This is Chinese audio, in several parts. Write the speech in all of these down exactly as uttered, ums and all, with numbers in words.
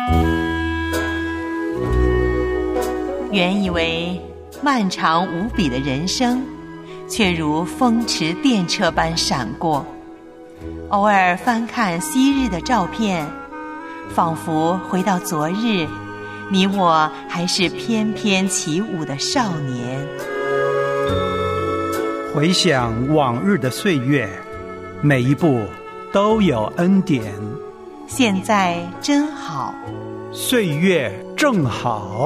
原以为漫长无比的人生，却如风驰电掣般闪过。偶尔翻看昔日的照片，仿佛回到昨日，你我还是翩翩起舞的少年。 回想往日的岁月，每一步都有恩典。 现在真好， 岁月正好。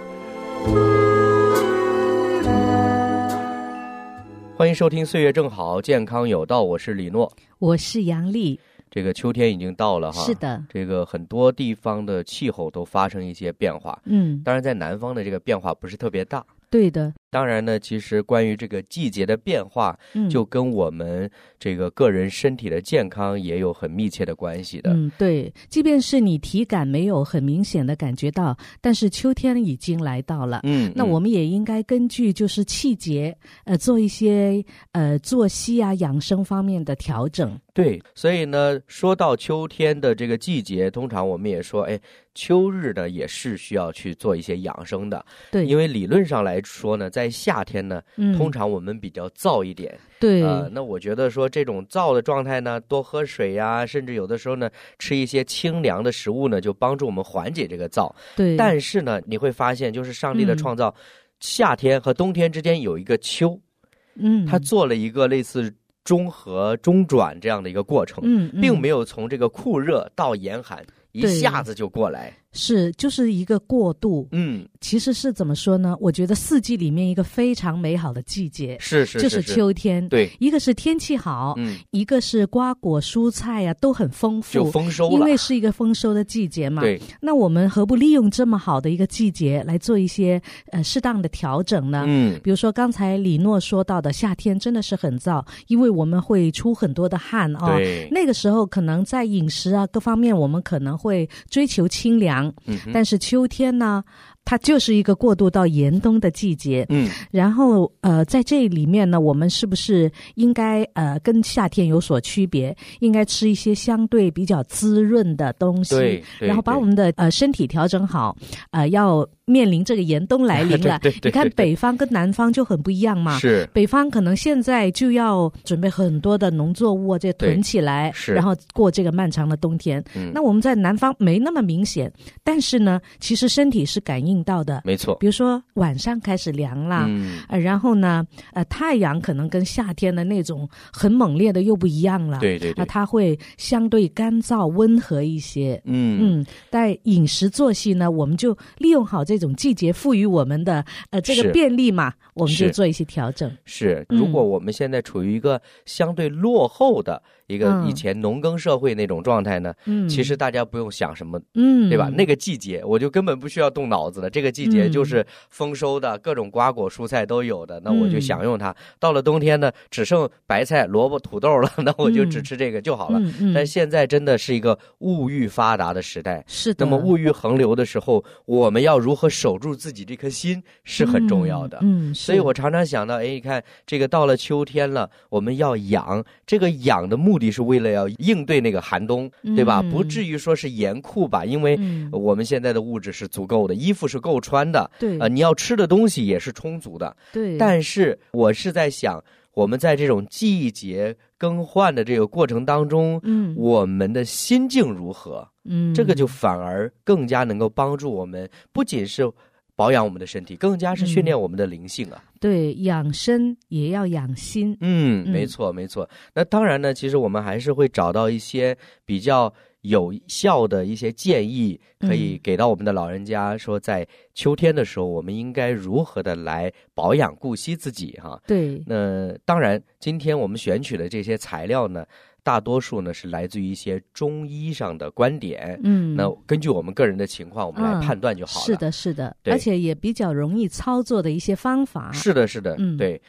欢迎收听岁月正好，健康有道，我是李诺， 我是杨丽。 这个秋天已经到了哈， 是的， 这个很多地方的气候都发生一些变化， 嗯， 当然在南方的这个变化不是特别大。 对的， 当然呢，其实关于这个季节的变化， 嗯， 就跟我们这个个人身体的健康也有很密切的关系的。 嗯，对，即便是你体感没有很明显的感觉到，但是秋天已经来到了， 嗯， 那我们也应该根据就是季节，呃，做一些呃作息啊、养生方面的调整。 对，所以呢，说到秋天的这个季节，通常我们也说，哎，秋日呢也是需要去做一些养生的。 对， 因为理论上来说呢，在夏天呢， 嗯， 通常我们比较燥一点。 对， 呃，那我觉得说这种燥的状态呢，多喝水呀，甚至有的时候呢，吃一些清凉的食物呢，就帮助我们缓解这个燥。 对， 但是呢，你会发现，就是上帝的创造，嗯，夏天和冬天之间有一个秋， 嗯， 他做了一个类似中和中转这样的一个过程， 嗯，嗯， 并没有从这个酷热到严寒一下子就过来， 是就是一个过渡。 嗯， 其实是怎么说呢？我觉得四季里面一个非常美好的季节， 是是是就是秋天。 对， 一个是天气好，嗯，一个是瓜果蔬菜呀，啊，都很丰富， 就丰收了， 因为是一个丰收的季节嘛。 对， 那我们何不利用这么好的一个季节来做一些呃适当的调整呢？ 嗯， 比如说刚才李诺说到的，夏天真的是很燥，因为我们会出很多的汗哦。 对， 那个时候可能在饮食啊各方面，我们可能会追求清凉， 嗯， 但是秋天呢，它就是一个过渡到严冬的季节。 嗯，然后呃，在这里面呢，我们是不是应该呃跟夏天有所区别？应该吃一些相对比较滋润的东西， 对，对， 然后把我们的呃身体调整好。呃，要面临这个严冬来临了， 对对对对， 你看北方跟南方就很不一样嘛。 是， 北方可能现在就要准备很多的农作物这囤起来，然后过这个漫长的冬天。 嗯， 那我们在南方没那么明显，但是呢，其实身体是感应到的。 没错， 比如说晚上开始凉啦， 嗯， 呃，然后呢，呃，太阳可能跟夏天的那种很猛烈的又不一样了。 对对对， 呃、它会相对干燥温和一些。 嗯嗯，在饮食作息呢，我们就利用好这种季节赋予我们的呃这个便利嘛，我们就做一些调整。 是，如果我们现在处于一个相对落后的一个以前农耕社会那种状态呢，嗯，其实大家不用想什么，嗯，对吧？那个季节我就根本不需要动脑子了，这个季节就是丰收的，各种瓜果蔬菜都有的，那我就享用它。嗯，到了冬天呢，只剩白菜、萝卜、土豆了，那我就只吃这个就好了。嗯嗯，但现在真的是一个物欲发达的时代， 是的。 那么物欲横流的时候，我们要如何守住自己这颗心是很重要的。 嗯，嗯， 所以我常常想到，哎，你看这个到了秋天了，我们要养，这个养的目的是为了要应对那个寒冬，对吧？嗯，不至于说是严酷吧，因为我们现在的物质是足够的，衣服是够穿的， 对， 呃，你要吃的东西也是充足的， 对。 但是我是在想，我们在这种季节更换的这个过程当中，嗯，我们的心境如何？嗯，这个就反而更加能够帮助我们，不仅是保养我们的身体，更加是训练我们的灵性啊。 嗯，对，养生也要养心。 嗯，没错没错。那当然呢，其实我们还是会找到一些比较有效的一些建议，可以给到我们的老人家，说在秋天的时候我们应该如何的来保养顾惜自己哈。 对， 那当然今天我们选取的这些材料呢，大多数呢是来自于一些中医上的观点，嗯，那根据我们个人的情况我们来判断就好了。 嗯，是的是的，而且也比较容易操作的一些方法。 是的是的，嗯，对。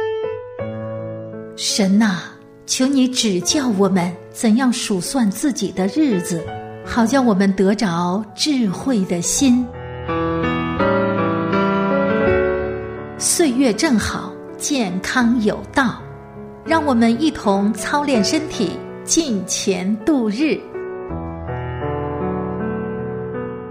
神啊，求你指教我们怎样数算自己的日子，好叫我们得着智慧的心。岁月正好，健康有道，让我们一同操练身体，尽前度日。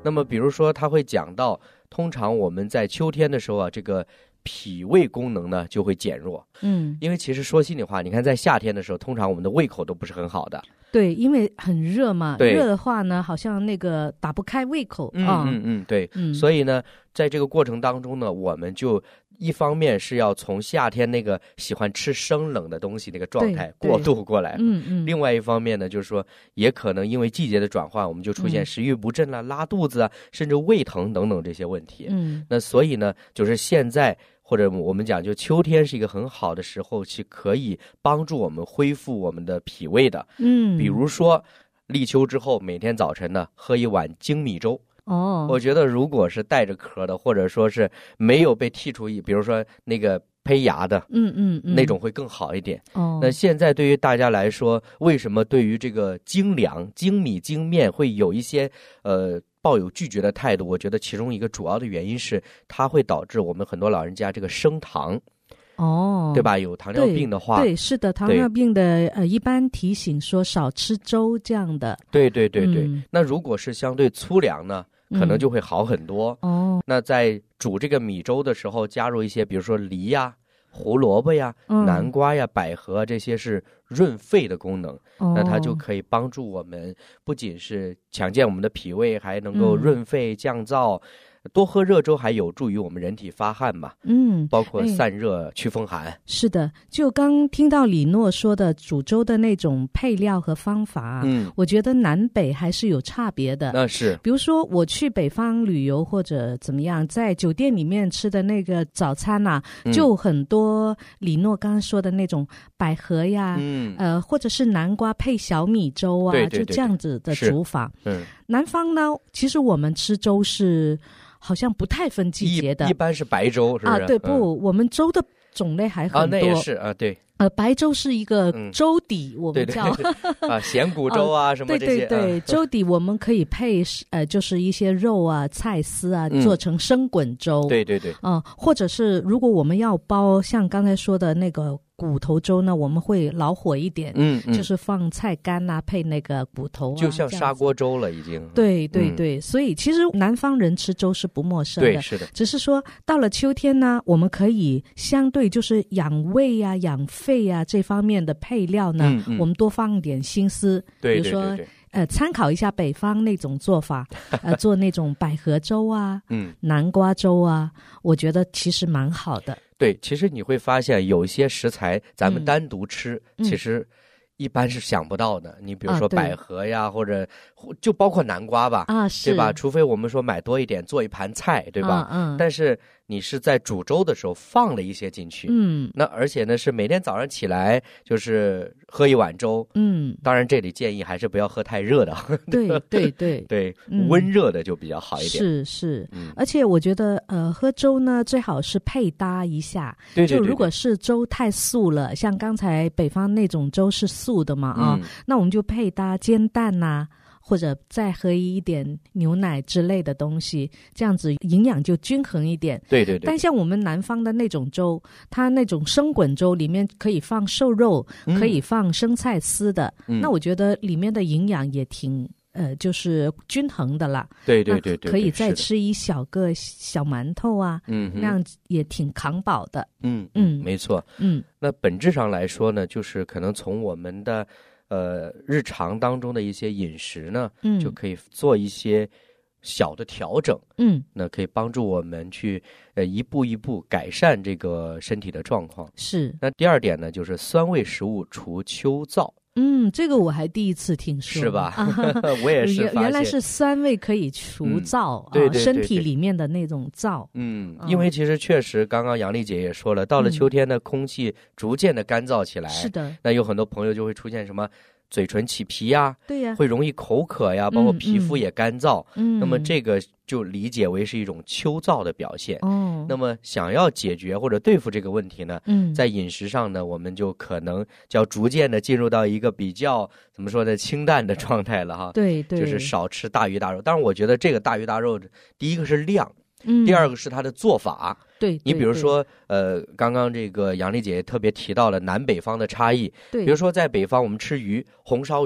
那么比如说他会讲到，通常我们在秋天的时候啊，这个脾胃功能呢就会减弱。嗯，因为其实说心里话，你看在夏天的时候，通常我们的胃口都不是很好的。 对，因为很热嘛，热的话呢，好像那个打不开胃口。 嗯嗯嗯，对。嗯，所以呢，在这个过程当中呢，我们就一方面是要从夏天那个喜欢吃生冷的东西那个状态过渡过来。嗯嗯。另外一方面呢，就是说，也可能因为季节的转换，我们就出现食欲不振啦、嗯、拉肚子啊，甚至胃疼等等这些问题。嗯。那所以呢，就是现在。或者我们讲，就秋天是一个很好的时候，是可以帮助我们恢复我们的脾胃的。嗯，比如说立秋之后，每天早晨呢喝一碗精米粥。哦，我觉得如果是带着壳的，或者说是没有被剔除，比如说那个胚芽的，嗯嗯嗯，那种会更好一点。哦，那现在对于大家来说，为什么对于这个精粮、精米、精面会有一些呃？抱有拒绝的态度，我觉得其中一个主要的原因是它会导致我们很多老人家这个升糖。哦，对吧？有糖尿病的话， 对，对是的，糖尿病的呃，一般提醒说少吃粥这样的。 对对对对、嗯。那如果是相对粗粮呢，可能就会好很多。哦、嗯，那在煮这个米粥的时候，加入一些，比如说梨呀、胡萝卜呀、南瓜呀、百合这些是润肺的功能，哦、那它就可以帮助我们不仅是强健我们的脾胃，还能够润肺降燥。嗯，多喝热粥还有助于我们人体发汗嘛，嗯，包括散热、哎、祛风寒。 是的，就刚听到李诺说的煮粥的那种配料和方法，嗯，我觉得南北还是有差别的。 那是， 比如说我去北方旅游或者怎么样，在酒店里面吃的那个早餐啊，嗯、就很多李诺刚刚说的那种百合呀，嗯，呃，或者是南瓜配小米粥啊， 对对对对， 就这样子的煮法。 嗯， 南方呢，其实我们吃粥是。好像不太分季节的， 一, 一般是白粥，是不是？ 啊，对，不，嗯、我们粥的种类还很多。啊， 那也是啊，对。 呃，白粥是一个粥底，嗯、我们叫对对对啊，咸骨粥啊，什么这些。 对对对，粥底我们可以配呃，就是一些肉啊、菜丝啊，嗯、做成生滚粥。 对对对。 啊、呃，或者是如果我们要煲，像刚才说的那个。骨头粥呢，我们会老火一点，嗯，嗯就是放菜干啊，配那个骨头啊， 就像砂锅粥了，已经。 对对对、嗯，所以其实南方人吃粥是不陌生的， 对，是的。 只是说到了秋天呢，我们可以相对就是养胃啊、养肺啊这方面的配料呢，嗯嗯、我们多放点心思， 对， 比如说。 对对对呃，参考一下北方那种做法，呃，做那种百合粥啊，嗯，南瓜粥啊，我觉得其实蛮好的。 对，其实你会发现有一些食材咱们单独吃，嗯、其实一般是想不到的。你比如说百合呀，啊、或者就包括南瓜吧，啊，是，对吧？除非我们说买多一点做一盘菜，对吧？嗯，嗯但是你是在煮粥的时候放了一些进去，嗯，那而且呢是每天早上起来就是喝一碗粥，嗯，当然这里建议还是不要喝太热的， 对对对对，嗯、温热的就比较好一点。 是是，嗯、而且我觉得呃喝粥呢最好是配搭一下， 对对对对， 就如果是粥太素了，像刚才北方那种粥是素的嘛啊，嗯、那我们就配搭煎蛋呐、啊。或者再喝一点牛奶之类的东西，这样子营养就均衡一点。 对对对。 但像我们南方的那种粥，它那种生滚粥里面可以放瘦肉，嗯、可以放生菜丝的，嗯、那我觉得里面的营养也挺呃，就是均衡的啦。 对对对 对, 对， 可以再吃一小个小馒头啊，嗯，那样也挺扛饱的。 嗯嗯，没错。嗯，那本质上来说呢，就是可能从我们的。呃，日常当中的一些饮食呢，嗯，就可以做一些小的调整，嗯，那可以帮助我们去呃一步一步改善这个身体的状况。 是。 那第二点呢，就是酸味食物除秋燥。 嗯，这个我还第一次听说， 是吧？我也是发现， 原来是酸味可以除燥，嗯、对对对对，身体里面的那种燥。 嗯，因为其实确实，刚刚杨丽姐也说了，到了秋天呢，嗯、空气逐渐的干燥起来。 是的。 那有很多朋友就会出现什么嘴唇起皮呀， 对呀， 会容易口渴呀，包括皮肤也干燥。嗯，那么这个就理解为是一种秋燥的表现。哦，那么想要解决或者对付这个问题呢，嗯，在饮食上呢，我们就可能就要逐渐的进入到一个比较怎么说呢，清淡的状态了哈。 对对， 就是少吃大鱼大肉。当然，我觉得这个大鱼大肉，第一个是量。嗯，第二个是它的做法。 对， 你比如说，呃，刚刚这个杨丽姐特别提到了南北方的差异。 对， 比如说在北方我们吃鱼，红烧鱼，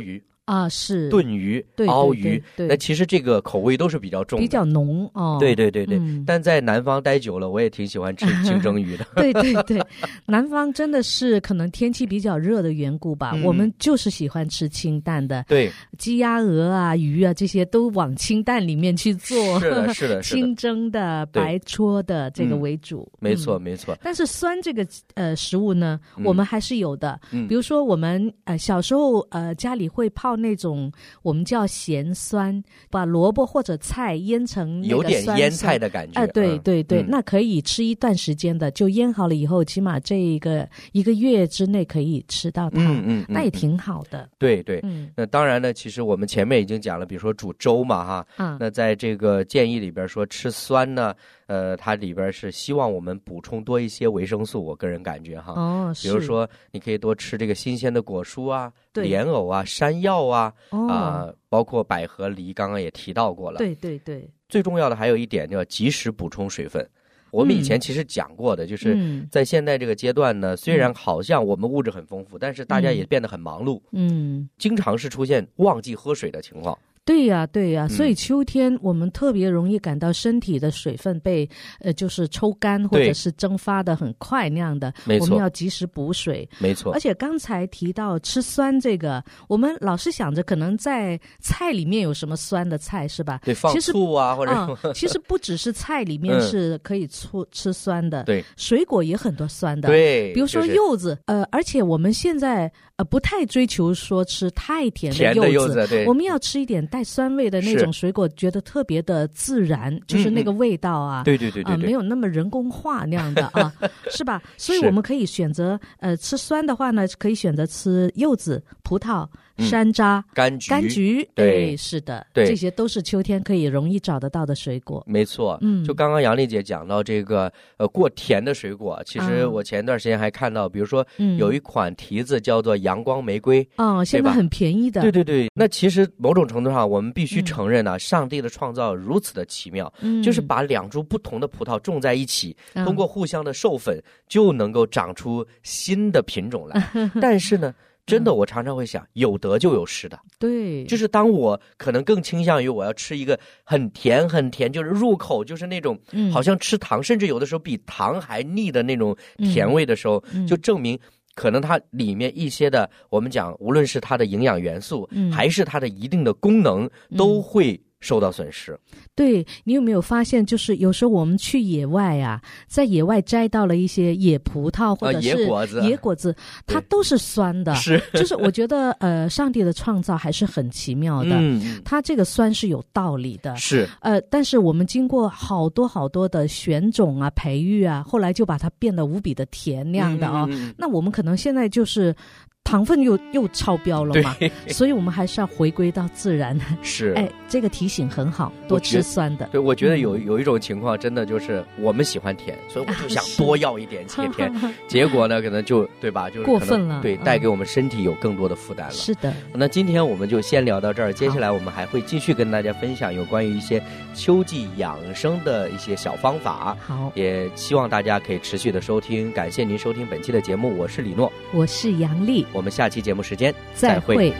啊，是炖鱼、 对熬鱼， 对对对那其实这个口味都是比较重的， 比较浓哦。 对对对对、 嗯， 但在南方待久了，我也挺喜欢吃清蒸鱼的。 对对对，南方真的是可能天气比较热的缘故吧，嗯、我们就是喜欢吃清淡的。 对， 鸡鸭鹅啊、鱼啊这些都往清淡里面去做。 是的，是的，是的， 清蒸的、白戳的这个为主。 嗯、没错，没错。 但是酸这个呃食物呢， 嗯、 我们还是有的。 嗯， 比如说我们呃小时候呃家里会泡那种我们叫咸酸，把萝卜或者菜腌成那个酸酸有点腌菜的感觉。 哎、呃，对对对、 嗯， 那可以吃一段时间的，就腌好了以后，起码这一个一个月之内可以吃到它。 嗯嗯， 那也挺好的。 对对， 嗯， 那当然呢，其实我们前面已经讲了，比如说煮粥嘛，哈， 嗯， 那在这个建议里边说吃酸呢。呃，它里边是希望我们补充多一些维生素，我个人感觉哈。 哦， 比如说你可以多吃这个新鲜的果蔬啊、莲藕啊、山药啊， 哦、 啊，包括百合、梨，刚刚也提到过了。 对对对。 最重要的还有一点，叫及时补充水分。我们以前其实讲过的，嗯、就是在现在这个阶段呢，嗯、虽然好像我们物质很丰富，嗯、但是大家也变得很忙碌，嗯，经常是出现忘记喝水的情况。 对呀、啊，对呀、啊，所以秋天我们特别容易感到身体的水分被呃，就是抽干或者是蒸发的很快那样的，我们要及时补水。 没错。 而且刚才提到吃酸这个，我们老是想着可能在菜里面有什么酸的菜是吧？ 对，放醋啊或者、 嗯。其实不只是菜里面是可以醋、嗯、吃酸的， 对， 水果也很多酸的， 对， 比如说柚子，就是、呃，而且我们现在呃不太追求说吃太甜的柚子， 甜的柚子对， 我们要吃一点带酸味的那种水果，觉得特别的自然，就是那个味道啊， 嗯、对对对对、 呃，没有那么人工化那样的啊，是吧？所以我们可以选择呃吃酸的话呢，可以选择吃柚子、葡萄、山楂、 嗯、柑橘、 柑橘， 对， 是的， 对， 这些都是秋天可以容易找得到的水果。 没错， 嗯， 就刚刚杨丽姐讲到这个呃过甜的水果，其实我前段时间还看到，比如说有一款提子叫做阳光玫瑰， 哦，现在很便宜的， 对对对。那其实某种程度上，我们必须承认啊，嗯、上帝的创造如此的奇妙，嗯，就是把两株不同的葡萄种在一起，嗯、通过互相的授粉，就能够长出新的品种来。但是呢。真的，我常常会想，有得就有失的。 对， 就是当我可能更倾向于我要吃一个很甜很甜，就是入口就是那种，嗯，好像吃糖，甚至有的时候比糖还腻的那种甜味的时候，嗯、就证明可能它里面一些的，我们讲，无论是它的营养元素，嗯、还是它的一定的功能，都会受到损失。 对，你有没有发现，就是有时候我们去野外啊，在野外摘到了一些野葡萄或者是野果子， 野果子它都是酸的。 是， 就是我觉得呃，上帝的创造还是很奇妙的。嗯，它这个酸是有道理的。 是， 呃，但是我们经过好多好多的选种啊、培育啊，后来就把它变得无比的甜那样的啊、哦。嗯嗯、那我们可能现在就是糖分又又超标了嘛，所以我们还是要回归到自然。 是， 哎，这个提醒很好，多吃酸的。 对，我觉得有有一种情况，真的就是我们喜欢甜，所以我就想多要一点甜甜，啊、结果呢，可能就对吧，就是过分了， 对，带给我们身体有更多的负担了。 是的。 那今天我们就先聊到这儿，接下来我们还会继续跟大家分享有关于一些秋季养生的一些小方法。 好， 也希望大家可以持续的收听，感谢您收听本期的节目，我是李诺， 我是杨丽。 我们下期节目时间再会。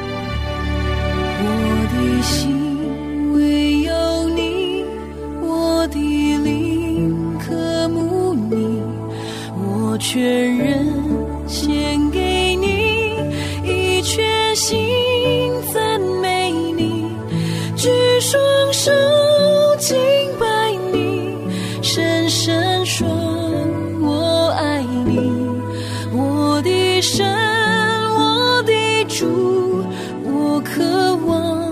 我的心唯有你，我的灵渴慕你，我全人献给你，一全心赞美你，举双手敬拜你，深深说我爱你，我的神，主，我渴望